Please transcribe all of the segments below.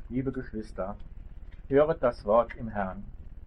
Liebe Geschwister, höret das Wort im Herrn.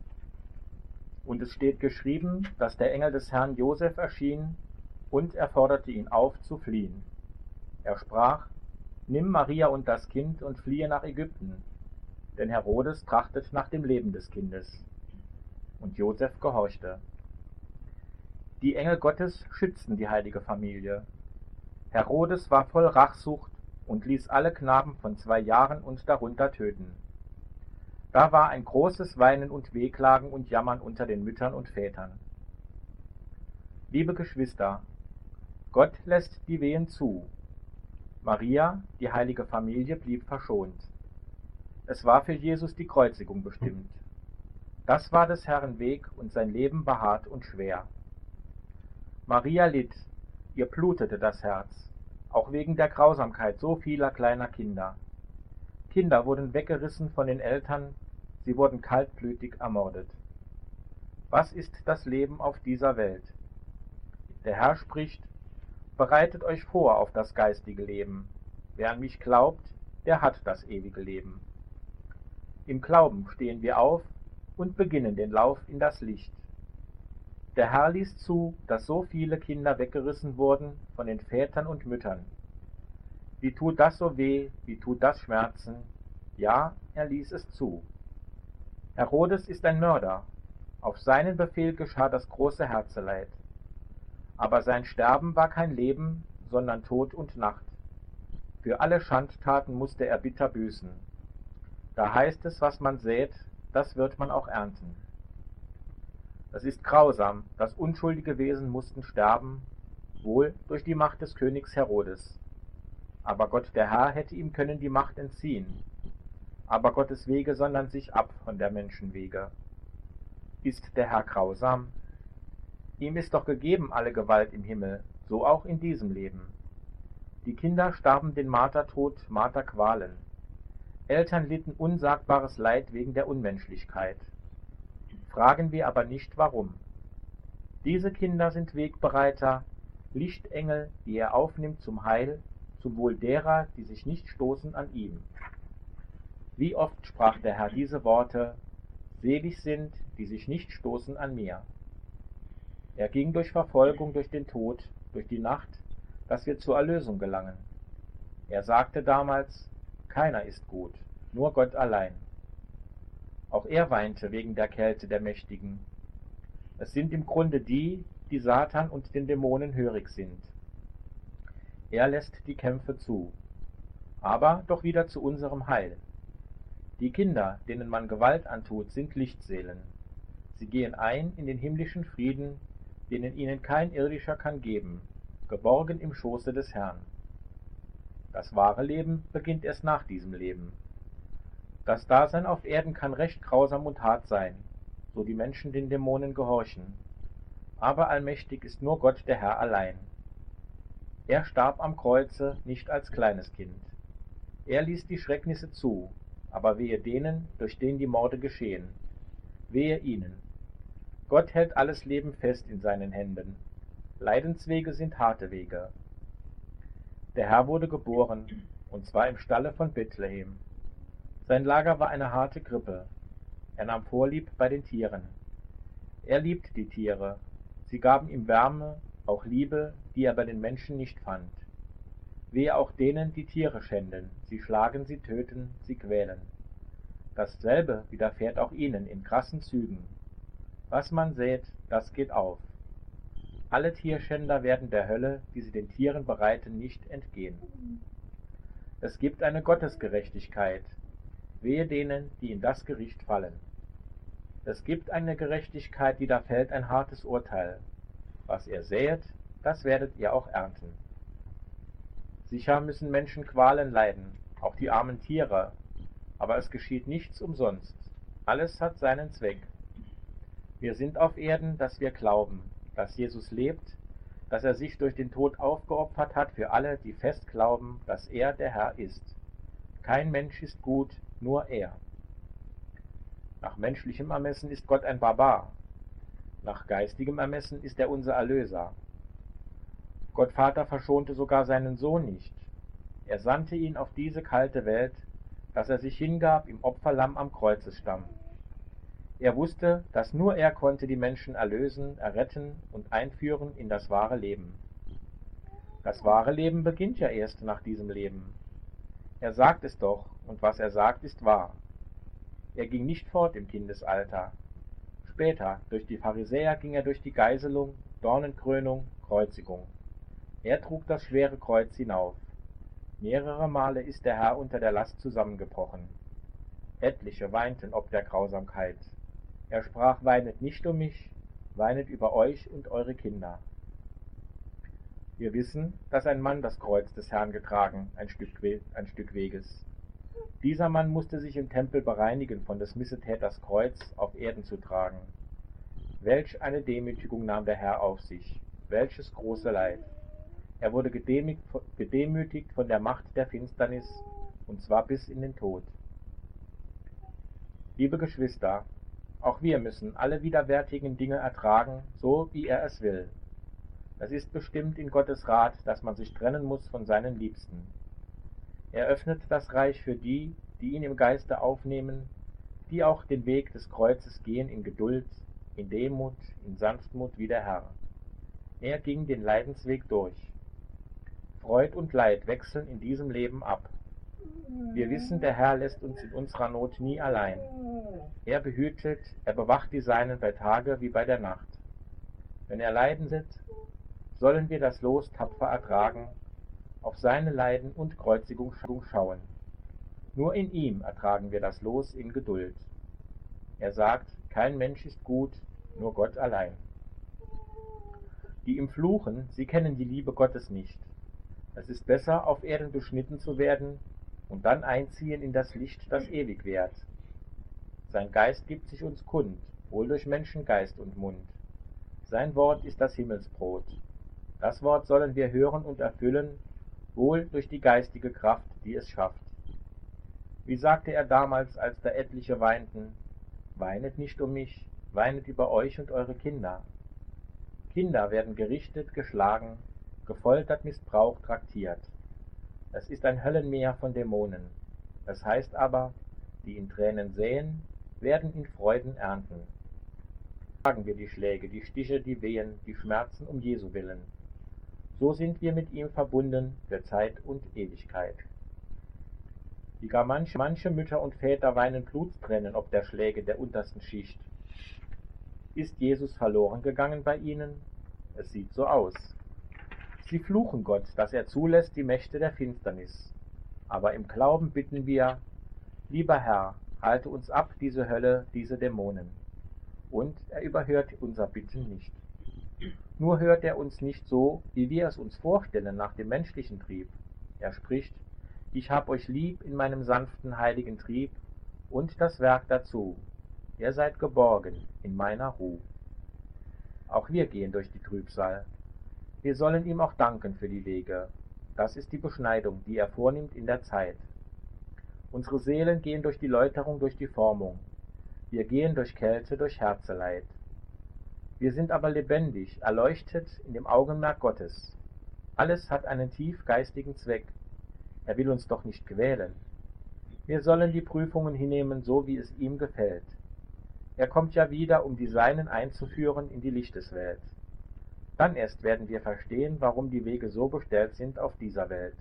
Und es steht geschrieben, dass der Engel des Herrn Josef erschien und er forderte ihn auf, zu fliehen. Er sprach: Nimm Maria und das Kind und fliehe nach Ägypten, denn Herodes trachtet nach dem Leben des Kindes. Und Josef gehorchte. Die Engel Gottes schützten die heilige Familie. Herodes war voll Rachsucht und ließ alle Knaben von 2 Jahren und darunter töten. Da war ein großes Weinen und Wehklagen und Jammern unter den Müttern und Vätern. Liebe Geschwister, Gott lässt die Wehen zu. Maria, die heilige Familie, blieb verschont. Es war für Jesus die Kreuzigung bestimmt. Das war des Herrn Weg und sein Leben war hart und schwer. Maria litt, ihr blutete das Herz, auch wegen der Grausamkeit so vieler kleiner Kinder. Kinder wurden weggerissen von den Eltern, sie wurden kaltblütig ermordet. Was ist das Leben auf dieser Welt? Der Herr spricht: Bereitet euch vor auf das geistige Leben. Wer an mich glaubt, der hat das ewige Leben. Im Glauben stehen wir auf und beginnen den Lauf in das Licht. Der Herr ließ zu, dass so viele Kinder weggerissen wurden von den Vätern und Müttern. Wie tut das so weh, wie tut das Schmerzen? Ja, er ließ es zu. Herodes ist ein Mörder. Auf seinen Befehl geschah das große Herzeleid. Aber sein Sterben war kein Leben, sondern Tod und Nacht. Für alle Schandtaten musste er bitter büßen. Da heißt es, was man sät, das wird man auch ernten. Es ist grausam, dass unschuldige Wesen mussten sterben, wohl durch die Macht des Königs Herodes. Aber Gott der Herr hätte ihm können die Macht entziehen. Aber Gottes Wege sondern sich ab von der Menschen Wege. Ist der Herr grausam? Ihm ist doch gegeben alle Gewalt im Himmel, so auch in diesem Leben. Die Kinder starben den Martertod, Marterqualen. Eltern litten unsagbares Leid wegen der Unmenschlichkeit. Fragen wir aber nicht, warum. Diese Kinder sind Wegbereiter, Lichtengel, die er aufnimmt zum Heil, zum Wohl derer, die sich nicht stoßen an ihm. Wie oft sprach der Herr diese Worte: Selig sind, die sich nicht stoßen an mir. Er ging durch Verfolgung, durch den Tod, durch die Nacht, dass wir zur Erlösung gelangen. Er sagte damals: Keiner ist gut, nur Gott allein. Auch er weinte wegen der Kälte der Mächtigen. Es sind im Grunde die, die Satan und den Dämonen hörig sind. Er lässt die Kämpfe zu, aber doch wieder zu unserem Heil. Die Kinder, denen man Gewalt antut, sind Lichtseelen. Sie gehen ein in den himmlischen Frieden, den ihnen kein Irdischer kann geben, geborgen im Schoße des Herrn. Das wahre Leben beginnt erst nach diesem Leben. Das Dasein auf Erden kann recht grausam und hart sein, so die Menschen den Dämonen gehorchen. Aber allmächtig ist nur Gott der Herr allein. Er starb am Kreuze nicht als kleines Kind. Er ließ die Schrecknisse zu, aber wehe denen, durch den die Morde geschehen. Wehe ihnen. Gott hält alles Leben fest in seinen Händen. Leidenswege sind harte Wege. Der Herr wurde geboren, und zwar im Stalle von Bethlehem. Sein Lager war eine harte Krippe. Er nahm Vorlieb bei den Tieren. Er liebt die Tiere. Sie gaben ihm Wärme, auch Liebe, die er bei den Menschen nicht fand. Wehe auch denen, die Tiere schänden. Sie schlagen, sie töten, sie quälen. Dasselbe widerfährt auch ihnen in krassen Zügen. Was man sät, das geht auf. Alle Tierschänder werden der Hölle, die sie den Tieren bereiten, nicht entgehen. Es gibt eine Gottesgerechtigkeit. Wehe denen, die in das Gericht fallen. Es gibt eine Gerechtigkeit, die da fällt ein hartes Urteil. Was ihr säet, das werdet ihr auch ernten. Sicher müssen Menschen Qualen leiden, auch die armen Tiere, aber es geschieht nichts umsonst. Alles hat seinen Zweck. Wir sind auf Erden, dass wir glauben, dass Jesus lebt, dass er sich durch den Tod aufgeopfert hat für alle, die fest glauben, dass er der Herr ist. Kein Mensch ist gut, nur er. Nach menschlichem Ermessen ist Gott ein Barbar. Nach geistigem Ermessen ist er unser Erlöser. Gott Vater verschonte sogar seinen Sohn nicht. Er sandte ihn auf diese kalte Welt, dass er sich hingab im Opferlamm am Kreuzesstamm. Er wusste, dass nur er konnte die Menschen erlösen, erretten und einführen in das wahre Leben. Das wahre Leben beginnt ja erst nach diesem Leben. Er sagt es doch, und was er sagt, ist wahr. Er ging nicht fort im Kindesalter. Später, durch die Pharisäer, ging er durch die Geißelung, Dornenkrönung, Kreuzigung. Er trug das schwere Kreuz hinauf. Mehrere Male ist der Herr unter der Last zusammengebrochen. Etliche weinten ob der Grausamkeit. Er sprach: Weinet nicht um mich, weinet über euch und eure Kinder. Wir wissen, dass ein Mann das Kreuz des Herrn getragen, ein Stück Weges. Dieser Mann musste sich im Tempel bereinigen, von des Missetäters Kreuz auf Erden zu tragen. Welch eine Demütigung nahm der Herr auf sich, welches große Leid. Er wurde gedemütigt von der Macht der Finsternis, und zwar bis in den Tod. Liebe Geschwister, auch wir müssen alle widerwärtigen Dinge ertragen, so wie er es will. Es ist bestimmt in Gottes Rat, dass man sich trennen muss von seinen Liebsten. Er öffnet das Reich für die, die ihn im Geiste aufnehmen, die auch den Weg des Kreuzes gehen in Geduld, in Demut, in Sanftmut wie der Herr. Er ging den Leidensweg durch. Freud und Leid wechseln in diesem Leben ab. Wir wissen, der Herr lässt uns in unserer Not nie allein. Er behütet, er bewacht die Seinen bei Tage wie bei der Nacht. Wenn er leiden wird, sollen wir das Los tapfer ertragen, auf seine Leiden und Kreuzigung schauen. Nur in ihm ertragen wir das Los in Geduld. Er sagt, kein Mensch ist gut, nur Gott allein. Die ihm fluchen, sie kennen die Liebe Gottes nicht. Es ist besser, auf Erden beschnitten zu werden und dann einziehen in das Licht, das ewig währt. Sein Geist gibt sich uns kund, wohl durch Menschengeist und Mund. Sein Wort ist das Himmelsbrot. Das Wort sollen wir hören und erfüllen, wohl durch die geistige Kraft, die es schafft. Wie sagte er damals, als da etliche weinten: Weinet nicht um mich, weinet über euch und eure Kinder. Kinder werden gerichtet, geschlagen, gefoltert, missbraucht, traktiert. Es ist ein Höllenmeer von Dämonen. Das heißt aber, die in Tränen säen, werden in Freuden ernten. Tragen wir die Schläge, die Stiche, die Wehen, die Schmerzen um Jesu willen. So sind wir mit ihm verbunden für Zeit und Ewigkeit. Wie gar manche Mütter und Väter weinen Blutstränen ob der Schläge der untersten Schicht. Ist Jesus verloren gegangen bei ihnen? Es sieht so aus. Sie fluchen Gott, dass er zulässt die Mächte der Finsternis. Aber im Glauben bitten wir: Lieber Herr, halte uns ab, diese Hölle, diese Dämonen. Und er überhört unser Bitten nicht. Nur hört er uns nicht so, wie wir es uns vorstellen nach dem menschlichen Trieb. Er spricht: Ich hab euch lieb in meinem sanften, heiligen Trieb, und das Werk dazu. Ihr seid geborgen in meiner Ruh. Auch wir gehen durch die Trübsal. Wir sollen ihm auch danken für die Wege. Das ist die Beschneidung, die er vornimmt in der Zeit. Unsere Seelen gehen durch die Läuterung, durch die Formung. Wir gehen durch Kälte, durch Herzeleid. Wir sind aber lebendig, erleuchtet in dem Augenmerk Gottes. Alles hat einen tief geistigen Zweck. Er will uns doch nicht quälen. Wir sollen die Prüfungen hinnehmen, so wie es ihm gefällt. Er kommt ja wieder, um die Seinen einzuführen in die Lichteswelt. Dann erst werden wir verstehen, warum die Wege so bestellt sind auf dieser Welt.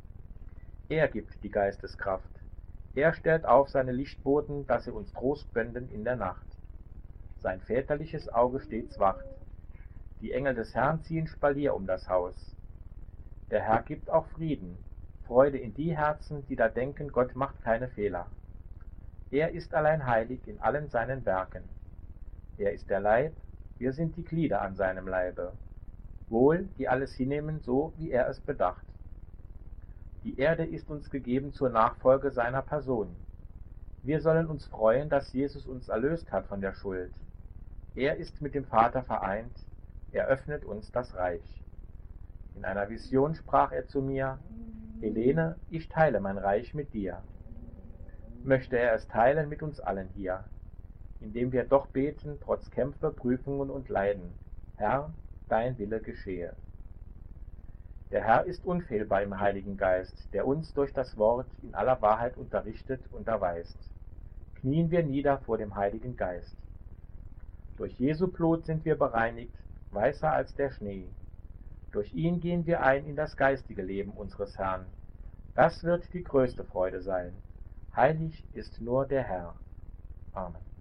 Er gibt die Geisteskraft. Er stellt auf seine Lichtboten, dass sie uns Trost spenden in der Nacht. Sein väterliches Auge stets wacht. Die Engel des Herrn ziehen Spalier um das Haus. Der Herr gibt auch Frieden, Freude in die Herzen, die da denken, Gott macht keine Fehler. Er ist allein heilig in allen seinen Werken. Er ist der Leib, wir sind die Glieder an seinem Leibe. Wohl, die alles hinnehmen, so wie er es bedacht. Die Erde ist uns gegeben zur Nachfolge seiner Person. Wir sollen uns freuen, dass Jesus uns erlöst hat von der Schuld. Er ist mit dem Vater vereint, er öffnet uns das Reich. In einer Vision sprach er zu mir: Helene, ich teile mein Reich mit dir. Möchte er es teilen mit uns allen hier, indem wir doch beten, trotz Kämpfe, Prüfungen und Leiden: Herr, dein Wille geschehe. Der Herr ist unfehlbar im Heiligen Geist, der uns durch das Wort in aller Wahrheit unterrichtet und unterweist. Knien wir nieder vor dem Heiligen Geist. Durch Jesu Blut sind wir bereinigt, weißer als der Schnee. Durch ihn gehen wir ein in das geistige Leben unseres Herrn. Das wird die größte Freude sein. Heilig ist nur der Herr. Amen.